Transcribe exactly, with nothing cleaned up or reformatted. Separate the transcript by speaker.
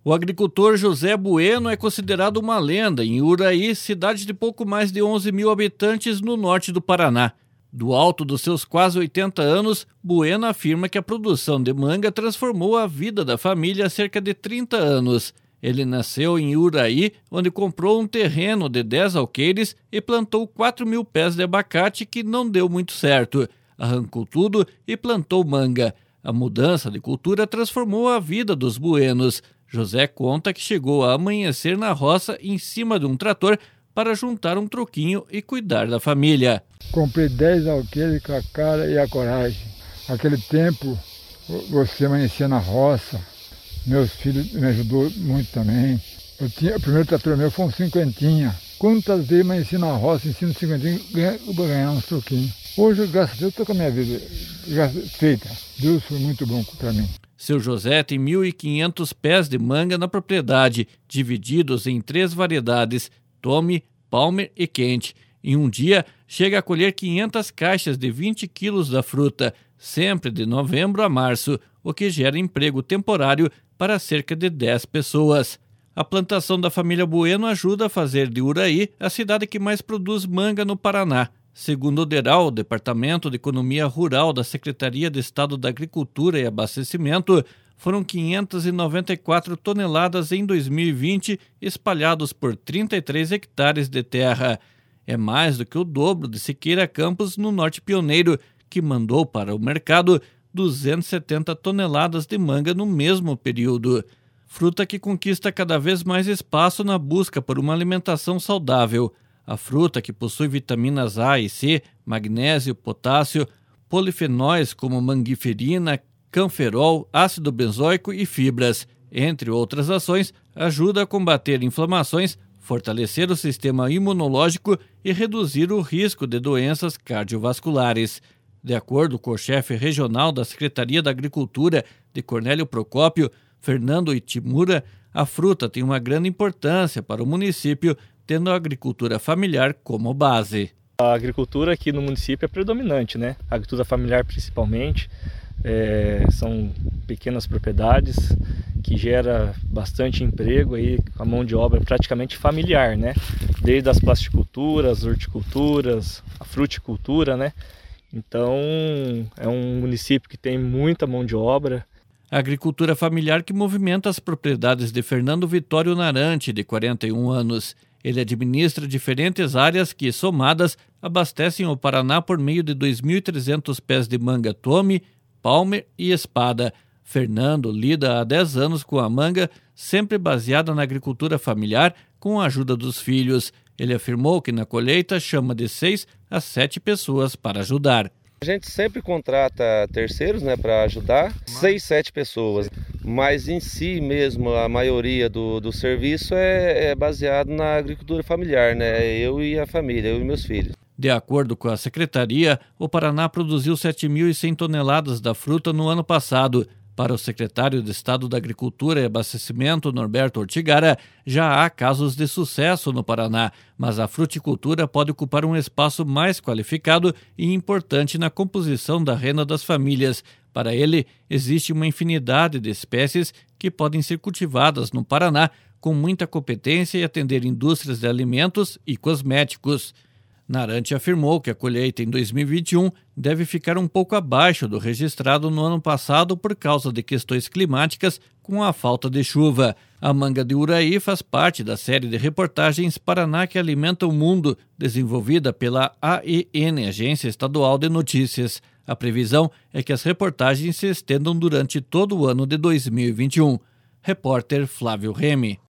Speaker 1: O agricultor José Bueno é considerado uma lenda em Uraí, cidade de pouco mais de onze mil habitantes no norte do Paraná. Do alto dos seus quase oitenta anos, Bueno afirma que a produção de manga transformou a vida da família há cerca de trinta anos. Ele nasceu em Uraí, onde comprou um terreno de dez alqueires e plantou quatro mil pés de abacate que não deu muito certo. Arrancou tudo e plantou manga. A mudança de cultura transformou a vida dos buenos. José conta que chegou a amanhecer na roça em cima de um trator para juntar um troquinho e cuidar da família.
Speaker 2: Comprei dez alqueires com a cara e a coragem. Naquele tempo, você amanhecia na roça. Meus filhos me ajudou muito também. Eu tinha, o primeiro trator meu foi um cinquentinha. Quantas vezes amanheci na roça, ensino cinquentinha, para ganhar uns troquinhos. Hoje, graças a Deus, estou com a minha vida feita. Deus foi muito bom para mim.
Speaker 1: Seu José tem mil e quinhentos pés de manga na propriedade, divididos em três variedades, Tommy, Palmer e Kent. Em um dia, chega a colher quinhentas caixas de vinte quilos da fruta, sempre de novembro a março, o que gera emprego temporário para cerca de dez pessoas. A plantação da família Bueno ajuda a fazer de Uraí a cidade que mais produz manga no Paraná. Segundo o DERAL, o Departamento de Economia Rural da Secretaria de Estado da Agricultura e Abastecimento, foram quinhentas e noventa e quatro toneladas em dois mil e vinte, espalhados por trinta e três hectares de terra. É mais do que o dobro de Siqueira Campos, no Norte Pioneiro, que mandou para o mercado duzentas e setenta toneladas de manga no mesmo período. Fruta que conquista cada vez mais espaço na busca por uma alimentação saudável. A fruta, que possui vitaminas A e C, magnésio, potássio, polifenóis como mangiferina, canferol, ácido benzoico e fibras, entre outras ações, ajuda a combater inflamações, fortalecer o sistema imunológico e reduzir o risco de doenças cardiovasculares. De acordo com o chefe regional da Secretaria da Agricultura de Cornélio Procópio, Fernando Itimura, a fruta tem uma grande importância para o município, tendo a agricultura familiar como base.
Speaker 3: A agricultura aqui no município é predominante, né? A agricultura familiar principalmente, é, são pequenas propriedades que gera bastante emprego aí, a mão de obra praticamente familiar, né? Desde as plasticulturas, horticulturas, a fruticultura, né? Então é um município que tem muita mão de obra.
Speaker 1: A agricultura familiar que movimenta as propriedades de Fernando Vitório Narante, de quarenta e um anos. Ele administra diferentes áreas que, somadas, abastecem o Paraná por meio de dois mil e trezentos pés de manga Tommy, Palmer e Espada. Fernando lida há dez anos com a manga, sempre baseada na agricultura familiar, com a ajuda dos filhos. Ele afirmou que na colheita chama de seis a sete pessoas para ajudar.
Speaker 4: A gente sempre contrata terceiros, né, para ajudar, seis, sete pessoas, mas em si mesmo a maioria do, do serviço é, é baseado na agricultura familiar, né, eu e a família, eu e meus filhos.
Speaker 1: De acordo com a secretaria, o Paraná produziu sete mil e cem toneladas da fruta no ano passado. Para o secretário de Estado da Agricultura e Abastecimento, Norberto Ortigara, já há casos de sucesso no Paraná, mas a fruticultura pode ocupar um espaço mais qualificado e importante na composição da renda das famílias. Para ele, existe uma infinidade de espécies que podem ser cultivadas no Paraná com muita competência e atender indústrias de alimentos e cosméticos. Narante afirmou que a colheita em dois mil e vinte e um deve ficar um pouco abaixo do registrado no ano passado por causa de questões climáticas com a falta de chuva. A manga de Uraí faz parte da série de reportagens Paraná que Alimenta o Mundo, desenvolvida pela A E N, Agência Estadual de Notícias. A previsão é que as reportagens se estendam durante todo o ano de dois mil e vinte e um. Repórter Flávio Remy.